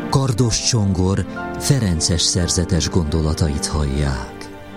Kardos Csongor ferences szerzetes gondolatait hallják.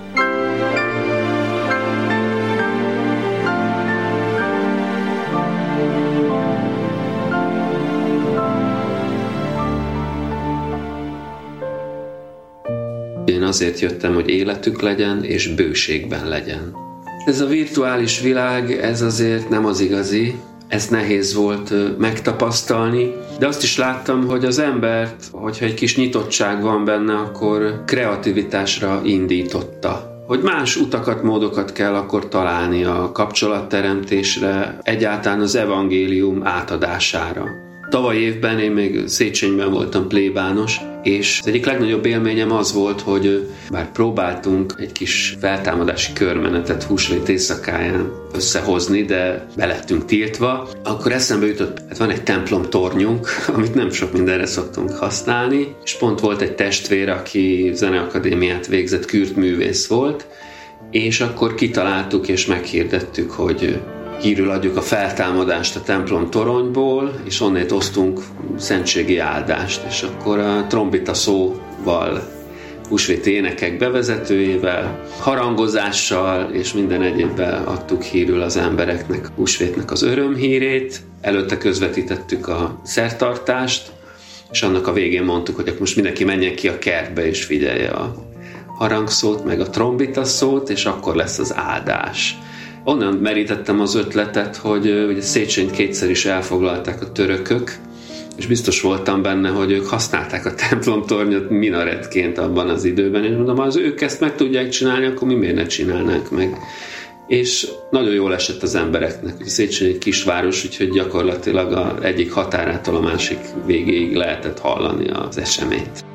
Én azért jöttem, hogy életük legyen, és bőségben legyen. Ez a virtuális világ, ez azért nem az igazi, ezt nehéz volt megtapasztalni, de azt is láttam, hogy az embert, hogyha egy kis nyitottság van benne, akkor kreativitásra indította. Hogy más utakat, módokat kell akkor találni a kapcsolatteremtésre, egyáltalán az evangélium átadására. Tavaly évben én még Széchenyben voltam plébános, és az egyik legnagyobb élményem az volt, hogy bár próbáltunk egy kis feltámadási körmenetet húsvét éjszakáján összehozni, de be lettünk tiltva, akkor eszembe jutott, hát van egy templomtornyunk, amit nem sok mindenre szoktunk használni, és pont volt egy testvér, aki zeneakadémiát végzett, kürtművész volt, és akkor kitaláltuk és meghirdettük, hogy hírül adjuk a feltámadást a templom toronyból, és onnét osztunk szentségi áldást, és akkor a trombita szóval, húsvéti énekek bevezetőjével, harangozással és minden egyébben adtuk hírül az embereknek húsvétnek az örömhírét, előtte közvetítettük a szertartást, és annak a végén mondtuk, hogy most mindenki menjen ki a kertbe és figyelje a harangszót, meg a trombita szót, és akkor lesz az áldás. Onnan merítettem az ötletet, hogy Széchenyi kétszer is elfoglalták a törökök, és biztos voltam benne, hogy ők használták a templomtornyot minaretként abban az időben, és mondom, ha az ők ezt meg tudják csinálni, akkor mi miért ne csinálnánk meg? És nagyon jól esett az embereknek. Széchenyi egy kisváros, úgyhogy gyakorlatilag az egyik határától a másik végéig lehetett hallani az eseményt.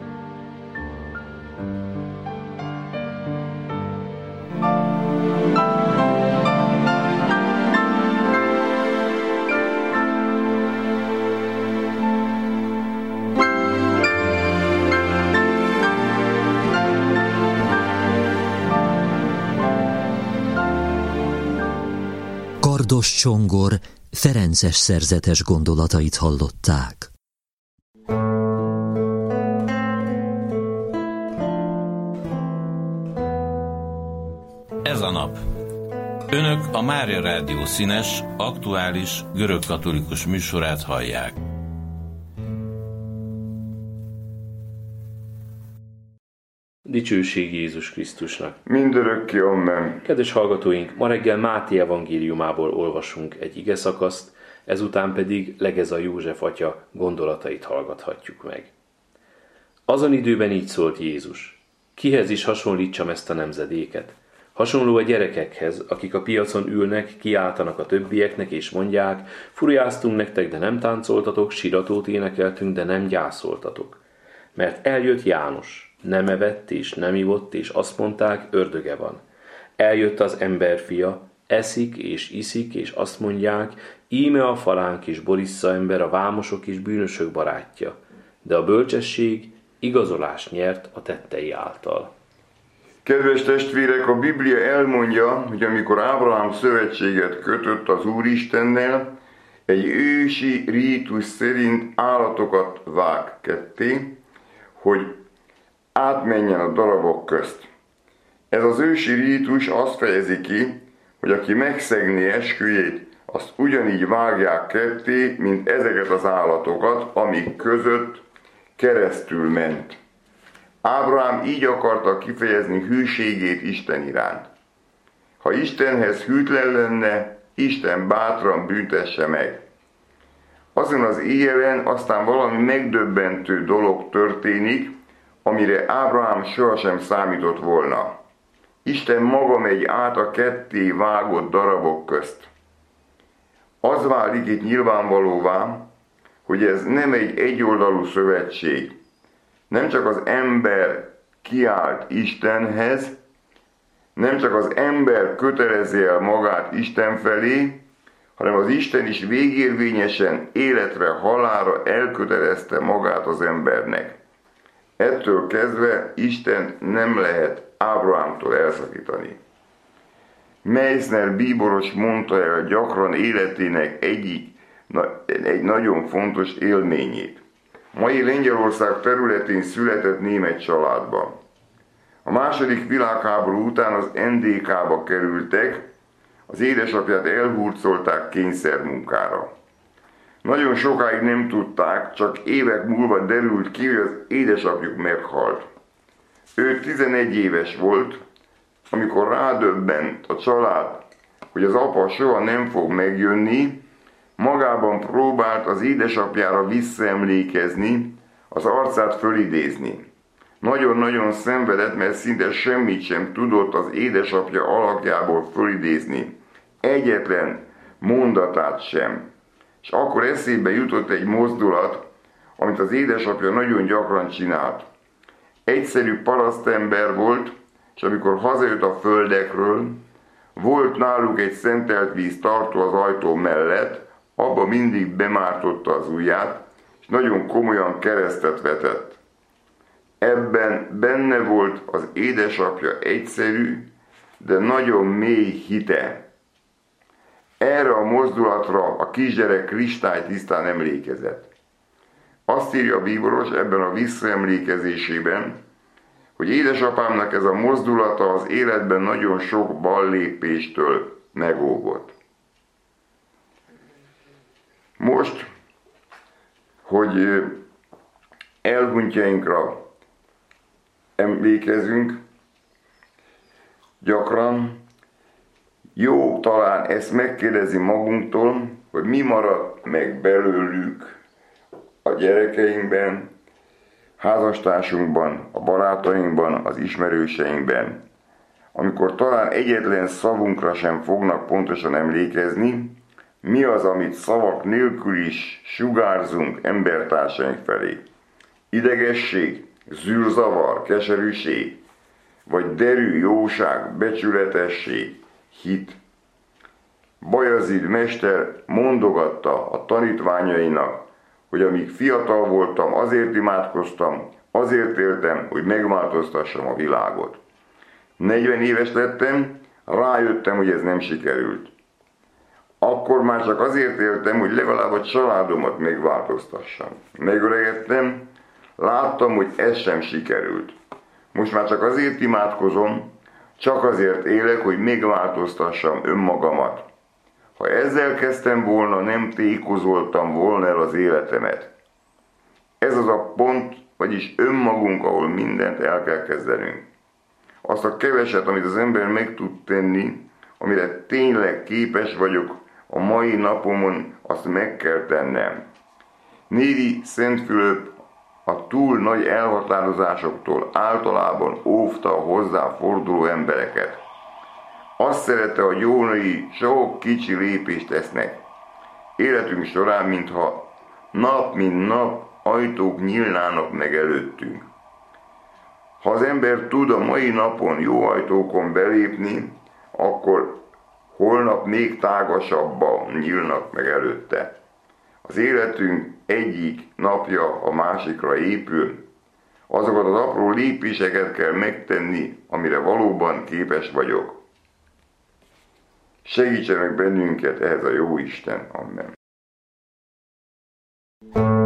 Kardos Csongor ferences szerzetes gondolatait hallották. Ez a nap. Önök a Mária Rádió színes, aktuális, görögkatolikus műsorát hallják. Dicsőség Jézus Krisztusnak! Mindörökké, amen! Kedves hallgatóink, ma reggel Máté evangéliumából olvasunk egy igeszakaszt, ezután pedig Legeza József atya gondolatait hallgathatjuk meg. Azon időben így szólt Jézus: kihez is hasonlítsam ezt a nemzedéket? Hasonló a gyerekekhez, akik a piacon ülnek, kiáltanak a többieknek és mondják: furiáztunk nektek, de nem táncoltatok, siratót énekeltünk, de nem gyászoltatok. Mert eljött János, nem evett és nem ivott, és azt mondták, ördöge van. Eljött az emberfia, eszik és iszik, és azt mondják, íme a falánk és borissza ember, a vámosok és bűnösök barátja. De a bölcsesség igazolást nyert a tettei által. Kedves testvérek, a Biblia elmondja, hogy amikor Ábrahám szövetséget kötött az Úristennel, egy ősi rítus szerint állatokat vág ketté, hogy átmenjen a darabok közt. Ez az ősi rítus azt fejezi ki, hogy aki megszegné esküjét, azt ugyanígy vágják ketté, mint ezeket az állatokat, amik között keresztül ment. Ábrahám így akarta kifejezni hűségét Isten iránt. Ha Istenhez hűtlen lenne, Isten bátran büntesse meg. Azon az éjjelen aztán valami megdöbbentő dolog történik, amire Ábrahám sohasem számított volna. Isten maga megy át a ketté vágott darabok közt. Az válik itt nyilvánvalóvá, hogy ez nem egy egyoldalú szövetség. Nem csak az ember kiált Istenhez, nem csak az ember kötelezi el magát Isten felé, hanem az Isten is végérvényesen életre, halálra elkötelezte magát az embernek. Ettől kezdve Istent nem lehet Ábrahámtól elszakítani. Meissner bíboros mondta el gyakran életének egy nagyon fontos élményét. mai Lengyelország területén született német családban. A második világháború után az NDK-ba kerültek, az édesapját elhurcolták kényszermunkára. Nagyon sokáig nem tudták, csak évek múlva derült ki, hogy az édesapjuk meghalt. Ő 11 éves volt, amikor rádöbbent a család, hogy az apa soha nem fog megjönni, magában próbált az édesapjára visszaemlékezni, az arcát fölidézni. Nagyon-nagyon szenvedett, mert szinte semmit sem tudott az édesapja alakjából fölidézni. Egyetlen mondatát sem. És akkor eszébe jutott egy mozdulat, amit az édesapja nagyon gyakran csinált. Egyszerű parasztember volt, és amikor hazajött a földekről, volt náluk egy szentelt víz tartó az ajtó mellett, abba mindig bemártotta az ujját, és nagyon komolyan keresztet vetett. Ebben benne volt az édesapja egyszerű, de nagyon mély hite. Erre a mozdulatra a kisgyerek kristálytisztán emlékezett. Azt írja a bíboros ebben a visszaemlékezésében, hogy édesapámnak ez a mozdulata az életben nagyon sok ballépéstől megóvott. Most, hogy elhunytjainkra emlékezünk, gyakran jó talán ezt megkérdezi magunktól, hogy mi maradt meg belőlük a gyerekeinkben, házastársunkban, a barátainkban, az ismerőseinkben, amikor talán egyetlen szavunkra sem fognak pontosan emlékezni, mi az, amit szavak nélkül is sugárzunk embertársaink felé. Idegesség, zűrzavar, keserűség, vagy derű jóság, becsületesség, hit. Bajazid mester mondogatta a tanítványainak, hogy amíg fiatal voltam, azért imádkoztam, azért éltem, hogy megváltoztassam a világot. 40 éves lettem, rájöttem, hogy ez nem sikerült. Akkor már csak azért éltem, hogy legalább a családomat megváltoztassam. Megöregedtem, láttam, hogy ez sem sikerült. Most már csak azért imádkozom, csak azért élek, hogy megváltoztassam önmagamat. Ha ezzel kezdtem volna, nem tékozoltam volna el az életemet. Ez az a pont, vagyis önmagunk, ahol mindent el kell kezdenünk. Azt a keveset, amit az ember meg tud tenni, amire tényleg képes vagyok a mai napomon, azt meg kell tennem. Néri Szent Fülöp a túl nagy elhatározásoktól általában óvta a hozzá forduló embereket. Azt szerette, hogy jónai sok kicsi lépést tesznek. Életünk során, mintha nap mint nap ajtók nyílnának meg előttünk. Ha az ember tud a mai napon jó ajtókon belépni, akkor holnap még tágasabban nyílnak meg előtte. Az életünk egyik napja a másikra épül. Azokat az apró lépéseket kell megtenni, amire valóban képes vagyok. Segítsen meg bennünket ehhez a jó Isten. Amen.